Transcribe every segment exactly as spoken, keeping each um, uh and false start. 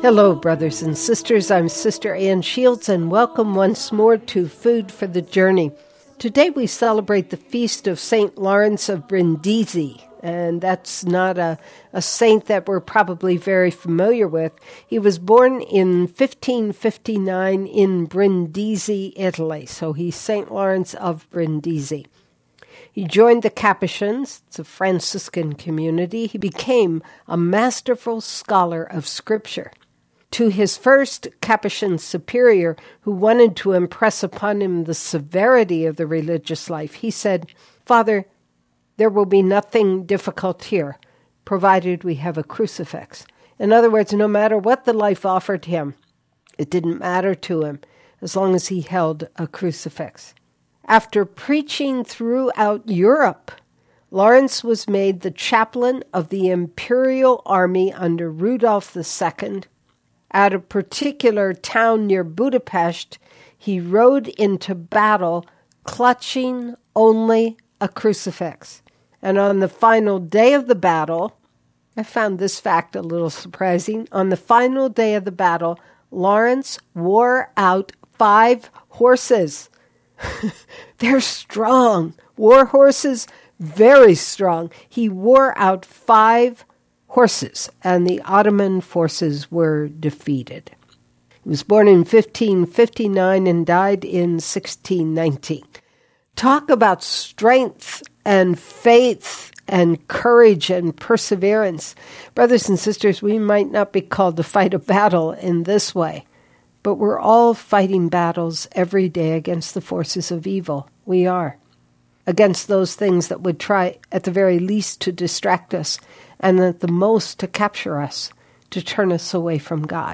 Hello, brothers and sisters. I'm Sister Ann Shields, and welcome once more to Food for the Journey. Today we celebrate the feast of Saint Lawrence of Brindisi, and that's not a, a saint that we're probably very familiar with. He was born in fifteen fifty-nine in Brindisi, Italy, so he's Saint Lawrence of Brindisi. He joined the Capuchins, it's a Franciscan community. He became a masterful scholar of Scripture. To his first Capuchin superior, who wanted to impress upon him the severity of the religious life, he said, "Father, there will be nothing difficult here, provided we have a crucifix." In other words, no matter what the life offered him, it didn't matter to him as long as he held a crucifix. After preaching throughout Europe, Lawrence was made the chaplain of the imperial army under Rudolph the Second. At a particular town near Budapest, he rode into battle clutching only a crucifix. And on the final day of the battle, I found this fact a little surprising. On the final day of the battle, Lawrence wore out five horses. They're strong. War horses, very strong. He wore out five horses, and the Ottoman forces were defeated. He was born in fifteen fifty-nine and died in sixteen nineteen. Talk about strength and faith and courage and perseverance. Brothers and sisters, we might not be called to fight a battle in this way, but we're all fighting battles every day against the forces of evil. We are. Against those things that would try at the very least to distract us, and at the most to capture us, to turn us away from God.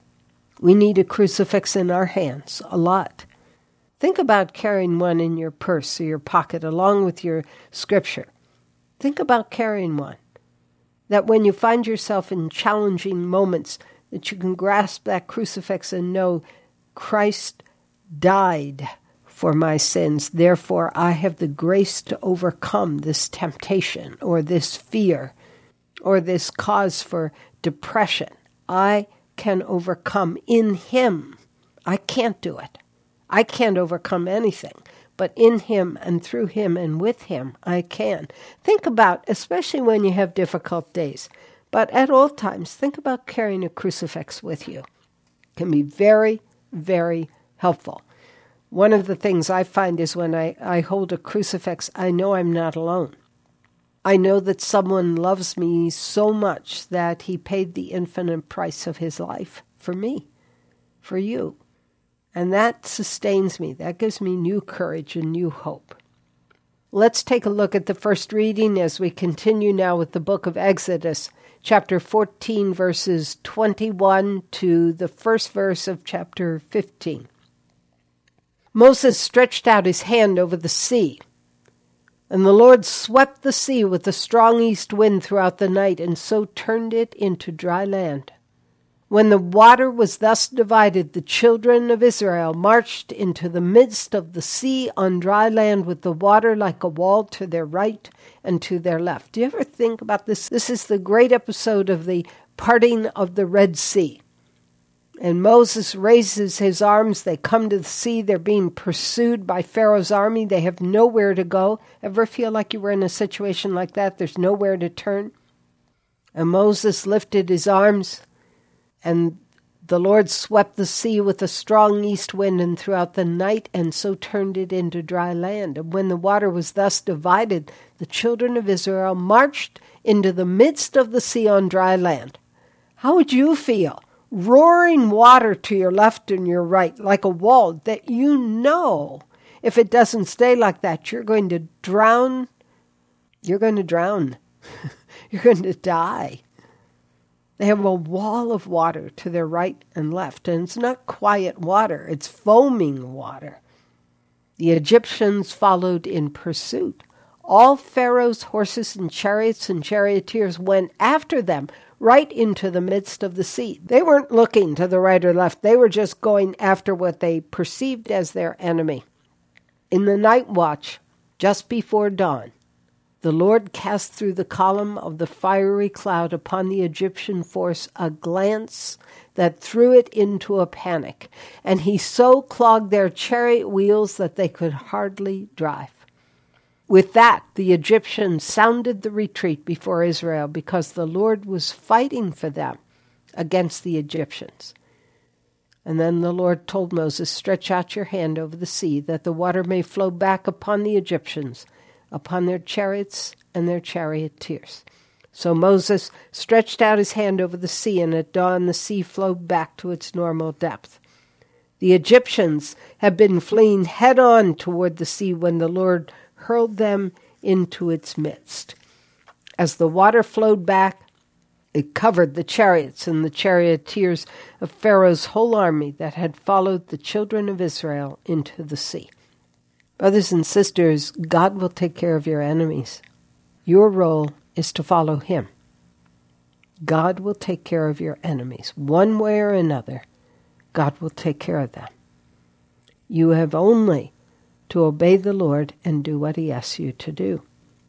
We need a crucifix in our hands, a lot. Think about carrying one in your purse or your pocket along with your scripture. Think about carrying one. That when you find yourself in challenging moments, that you can grasp that crucifix and know Christ died for my sins. Therefore, I have the grace to overcome this temptation or this fear or this cause for depression. I can overcome in Him. I can't do it. I can't overcome anything, but in Him and through Him and with Him, I can. Think about, especially when you have difficult days, but at all times, think about carrying a crucifix with you. It can be very, very helpful. One of the things I find is when I, I hold a crucifix, I know I'm not alone. I know that someone loves me so much that He paid the infinite price of His life for me, for you. And that sustains me. That gives me new courage and new hope. Let's take a look at the first reading as we continue now with the book of Exodus, chapter fourteen, verses twenty-one to the first verse of chapter fifteen. Moses stretched out his hand over the sea, and the Lord swept the sea with a strong east wind throughout the night, and so turned it into dry land. When the water was thus divided, the children of Israel marched into the midst of the sea on dry land with the water like a wall to their right and to their left. Do you ever think about this? This is the great episode of the parting of the Red Sea. And Moses raises his arms. They come to the sea. They're being pursued by Pharaoh's army. They have nowhere to go. Ever feel like you were in a situation like that? There's nowhere to turn. And Moses lifted his arms, and the Lord swept the sea with a strong east wind and throughout the night, and so turned it into dry land. And when the water was thus divided, the children of Israel marched into the midst of the sea on dry land. How would you feel? Roaring water to your left and your right, like a wall that you know, if it doesn't stay like that, you're going to drown. You're going to drown. You're going to die. They have a wall of water to their right and left, and it's not quiet water, it's foaming water. The Egyptians followed in pursuit. All Pharaoh's horses and chariots and charioteers went after them, right into the midst of the sea. They weren't looking to the right or left. They were just going after what they perceived as their enemy. In the night watch, just before dawn, The Lord cast through the column of the fiery cloud upon the Egyptian force a glance that threw it into a panic, and he so clogged their chariot wheels that they could hardly drive. With that, the Egyptians sounded the retreat before Israel, because the Lord was fighting for them against the Egyptians. And then the Lord told Moses, "Stretch out your hand over the sea, that the water may flow back upon the Egyptians, upon their chariots and their charioteers." So Moses stretched out his hand over the sea, and at dawn the sea flowed back to its normal depth. The Egyptians had been fleeing head-on toward the sea when the Lord hurled them into its midst. As the water flowed back, it covered the chariots and the charioteers of Pharaoh's whole army that had followed the children of Israel into the sea. Brothers and sisters, God will take care of your enemies. Your role is to follow him. God will take care of your enemies. One way or another, God will take care of them. You have only to obey the Lord and do what he asks you to do.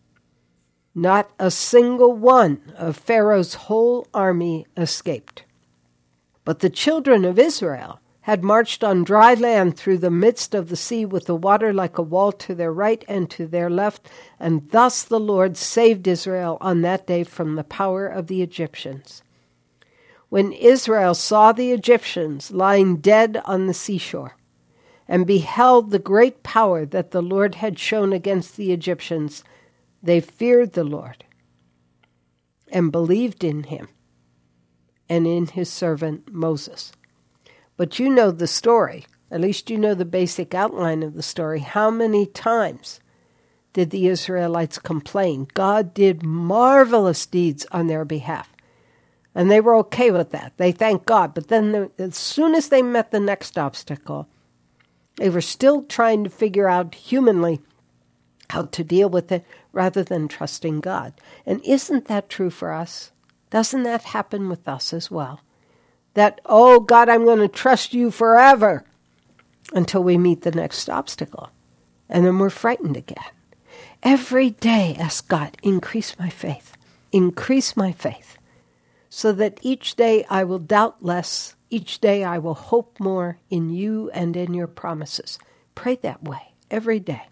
Not a single one of Pharaoh's whole army escaped. But the children of Israel had marched on dry land through the midst of the sea, with the water like a wall to their right and to their left, and thus the Lord saved Israel on that day from the power of the Egyptians. When Israel saw the Egyptians lying dead on the seashore, and beheld the great power that the Lord had shown against the Egyptians, they feared the Lord and believed in him and in his servant Moses. But you know the story. At least you know the basic outline of the story. How many times did the Israelites complain? God did marvelous deeds on their behalf. And they were okay with that. They thanked God. But then the, as soon as they met the next obstacle, they were still trying to figure out humanly how to deal with it rather than trusting God. And isn't that true for us? Doesn't that happen with us as well? That, oh, God, I'm going to trust you forever until we meet the next obstacle. And then we're frightened again. Every day, ask God, increase my faith. Increase my faith. So that each day I will doubt less. Each day I will hope more in you and in your promises. Pray that way every day.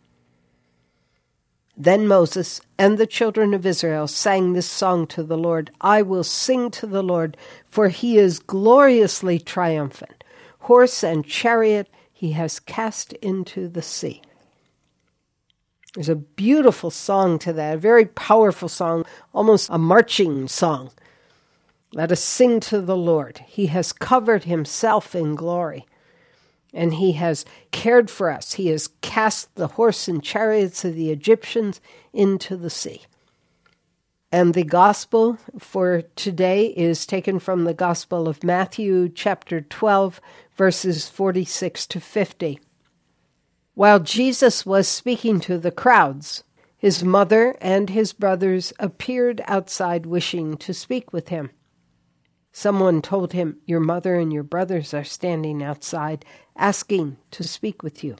Then Moses and the children of Israel sang this song to the Lord. I will sing to the Lord, for he is gloriously triumphant. Horse and chariot he has cast into the sea. There's a beautiful song to that, a very powerful song, almost a marching song. Let us sing to the Lord. He has covered himself in glory, and he has cared for us. He has cast the horse and chariots of the Egyptians into the sea. And the gospel for today is taken from the Gospel of Matthew, chapter twelve, verses forty-six to fifty. While Jesus was speaking to the crowds, his mother and his brothers appeared outside wishing to speak with him. Someone told him, your mother and your brothers are standing outside asking to speak with you.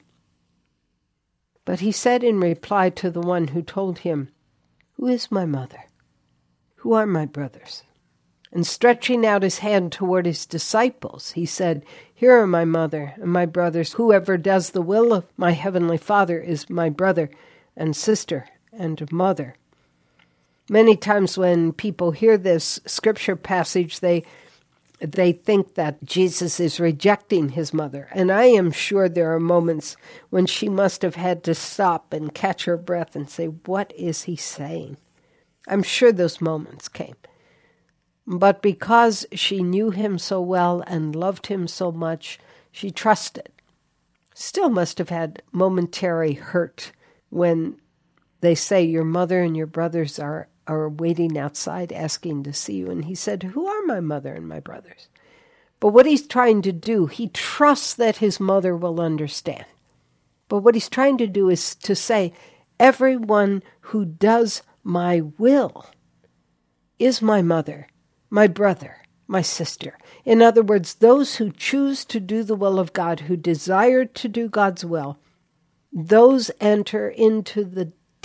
But he said in reply to the one who told him, who is my mother? Who are my brothers? And stretching out his hand toward his disciples, he said, here are my mother and my brothers. Whoever does the will of my heavenly Father is my brother and sister and mother. Many times when people hear this scripture passage, they they think that Jesus is rejecting his mother. And I am sure there are moments when she must have had to stop and catch her breath and say, what is he saying? I'm sure those moments came. But because she knew him so well and loved him so much, she trusted. Still must have had momentary hurt when they say your mother and your brothers are are waiting outside asking to see you. And he said, who are my mother and my brothers? But what he's trying to do, he trusts that his mother will understand. But what he's trying to do is to say, everyone who does my will is my mother, my brother, my sister. In other words, those who choose to do the will of God, who desire to do God's will, those enter into the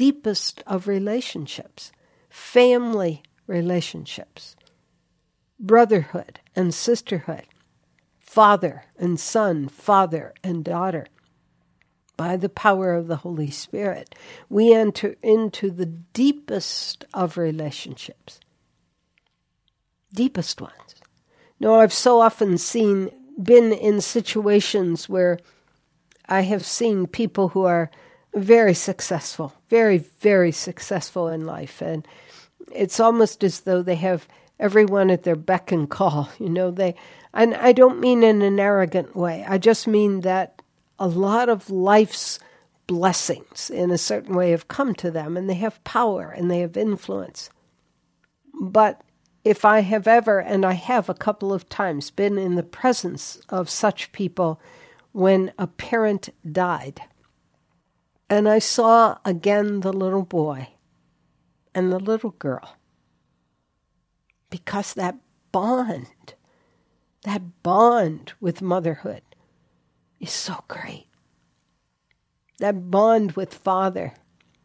deepest of relationships, family relationships, brotherhood and sisterhood, father and son, father and daughter. By the power of the Holy Spirit, we enter into the deepest of relationships. Deepest ones. No, I've so often seen, been in situations where I have seen people who are very successful, very, very successful in life. And it's almost as though they have everyone at their beck and call. You know, they, and I don't mean in an arrogant way. I just mean that a lot of life's blessings in a certain way have come to them, and they have power and they have influence. But if I have ever, and I have a couple of times, been in the presence of such people when a parent died, and I saw again the little boy and the little girl, because that bond, that bond with motherhood is so great. That bond with father,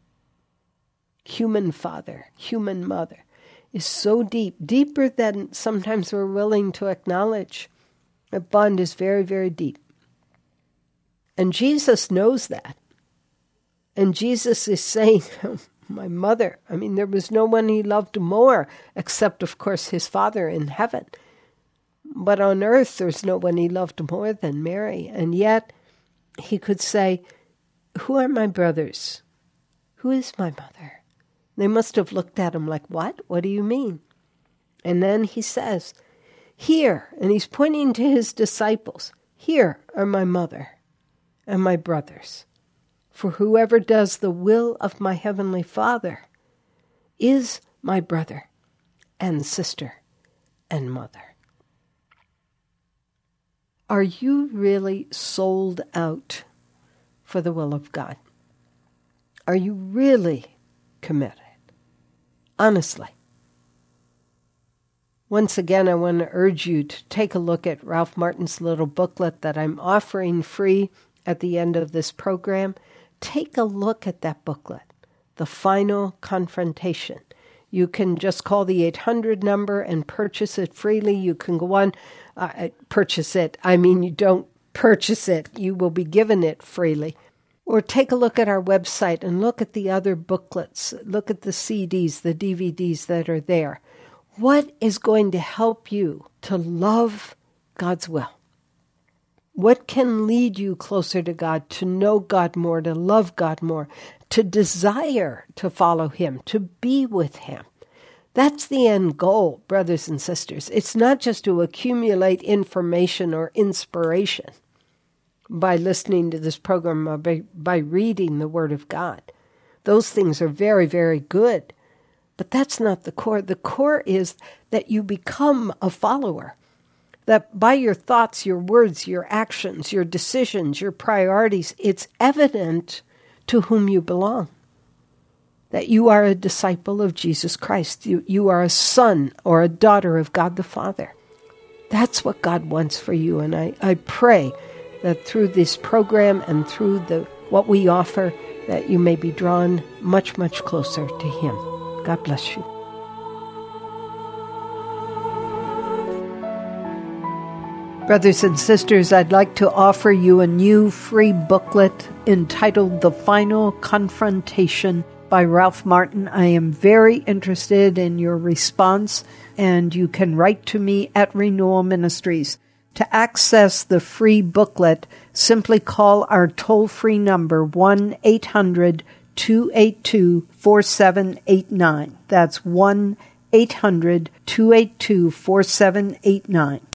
human father, human mother, is so deep, deeper than sometimes we're willing to acknowledge. That bond is very, very deep. And Jesus knows that. And Jesus is saying, my mother, I mean, there was no one he loved more, except, of course, his Father in heaven. But on earth, there's no one he loved more than Mary. And yet, he could say, who are my brothers? Who is my mother? They must have looked at him like, what? What do you mean? And then he says, here, and he's pointing to his disciples, here are my mother and my brothers. For whoever does the will of my heavenly Father is my brother and sister and mother. Are you really sold out for the will of God? Are you really committed? Honestly. Once again, I want to urge you to take a look at Ralph Martin's little booklet that I'm offering free at the end of this program. Take a look at that booklet, The Final Confrontation. You can just call the eight hundred number and purchase it freely. You can go on, uh, purchase it. I mean, you don't purchase it. You will be given it freely. Or take a look at our website and look at the other booklets. Look at the C Ds, the D V Ds that are there. What is going to help you to love God's will? What can lead you closer to God, to know God more, to love God more, to desire to follow Him, to be with Him? That's the end goal, brothers and sisters. It's not just to accumulate information or inspiration by listening to this program or by, by reading the Word of God. Those things are very, very good. But that's not the core. The core is that you become a follower. That by your thoughts, your words, your actions, your decisions, your priorities, it's evident to whom you belong. That you are a disciple of Jesus Christ. You, you are a son or a daughter of God the Father. That's what God wants for you. And I, I pray that through this program and through the what we offer, that you may be drawn much, much closer to Him. God bless you. Brothers and sisters, I'd like to offer you a new free booklet entitled The Final Confrontation by Ralph Martin. I am very interested in your response, and you can write to me at Renewal Ministries. To access the free booklet, simply call our toll-free number one eight hundred two eight two four seven eight nine. That's one eight hundred two eight two four seven eight nine.